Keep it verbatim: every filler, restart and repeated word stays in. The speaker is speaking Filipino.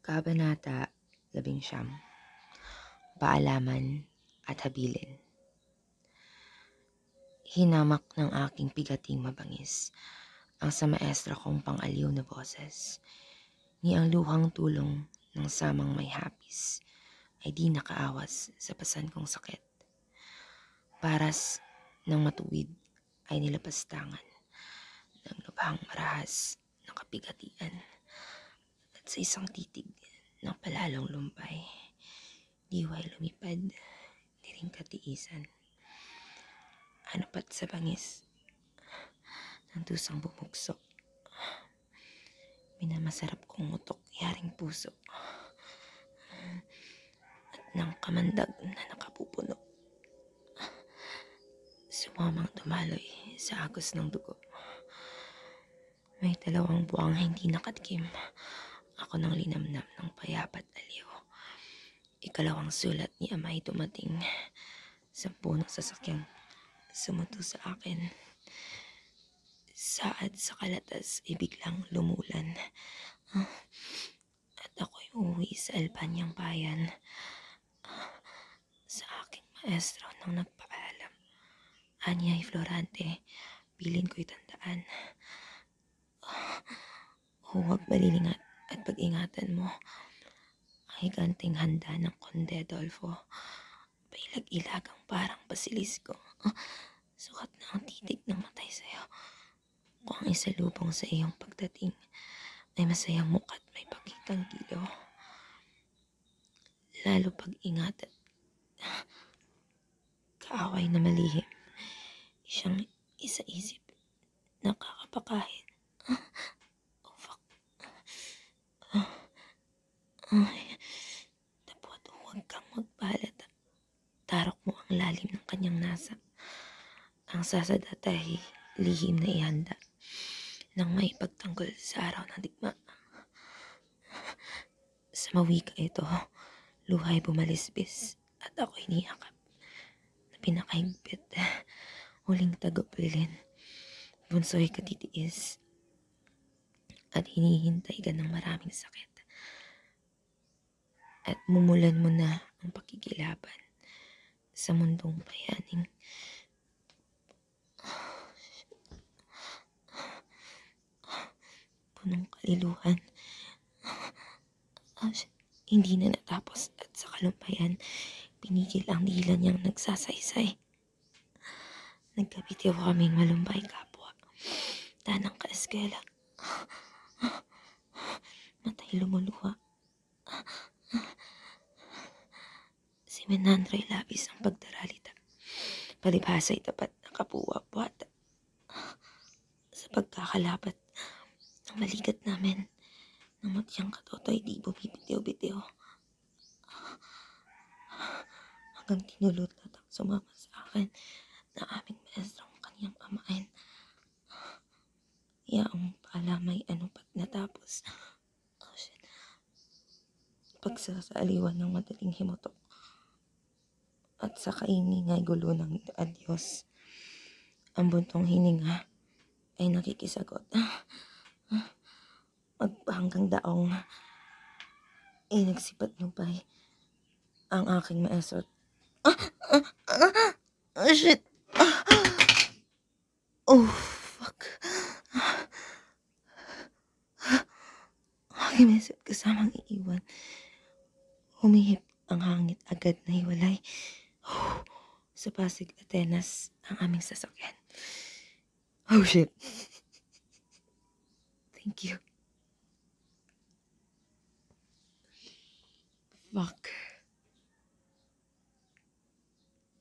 Kabanata labing siyam, Paalaman at Habilin. Hinamak ng aking pigating mabangis ang sa maestra kong pang-aliw na boses, ni ang luhang tulong ng samang may hapis ay di nakaawas sa pasan kong sakit. Paras ng matuwid ay nilapastangan ng lubhang marahas ng kapigatian, at sa isang titig ng palalong lumpay, diway lumipad, di rin katiisan. Ano pat sa bangis ng tusang bumugso, minamasarap kong utok yaring puso, at ng kamandag na nakapupuno, sumamang dumaloy sa agos ng dugo. May dalawang buwang hindi nakatikim, ako nang linamnam ng payapat aliw. Ikalawang sulat ni amay dumating, sampu ng sasakyang sumuto sa akin. Saad sa kalatas ay biglang lumulan, at ako'y uuwi sa Albanyang bayan. Sa aking maestro nang nagpaalam, anyay Florante, bilin ko'y tandaan. Huwag malilingat at pag-ingatan mo ang higanting handa ng Conde Adolfo. Pailag-ilagang parang basilisko, sukat na ang titig ng matay sa'yo. Kung ang isalubong sa iyong pagdating ay masayang muka't may pakitang gilo, lalo pag-ingatan kaaway na malihim, siyang isa-isip na kakapakahin. Oh, fuck. Ay, dapat huwag kang magbalat. Tarok mo ang lalim ng kanyang nasa. Ang sasadatay lihim na ihanda nang may pagtanggol sa araw ng digma. Sa mawika ito, luhay bumalisbis at ako'y niyakap na pinakahigpit. Huling tagubilin, bunso'y katitiis at hinihintay ka ng maraming sakit. At mumulan mo na ang pakikilaban sa mundong bayaning punong kaliluhan. Ah, hindi na natapos at sa kalumpayan, pinigil ang dila niyang nagsasaysay. Nagkabitiw kaming malumbay kapwa, tanang kaeskela. Matay lumuluha. Si Menandro'y labis ang pagdaralita. Palibhasa'y tapat na kapuwa-puwata. Sa pagkakalabat ng maligat namin, ng matyang katoto'y di bumibitiw-bitiw. Hanggang tinulot at ang sumama sa akin na aming maestrong kaniyang amain. Yaong palamay ano pat natapos. Oh, shit. Pagsasaaliwan ng madaling himutok at sa kaingingay gulo ng adyos, ang buntong hininga ay nakikisagot. Magpahanggang daong ay nagsipat lupay ang aking maestro. Ah! Ah! Ah! Oh, shit! Ah! Oh, fuck! Aking maestro kasamang iiwan. Humihip ang hangit agad na hiwalay. Oh, sa Pasig, Atenas ang aming sasakyan. Oh, shit! Thank you. Fuck.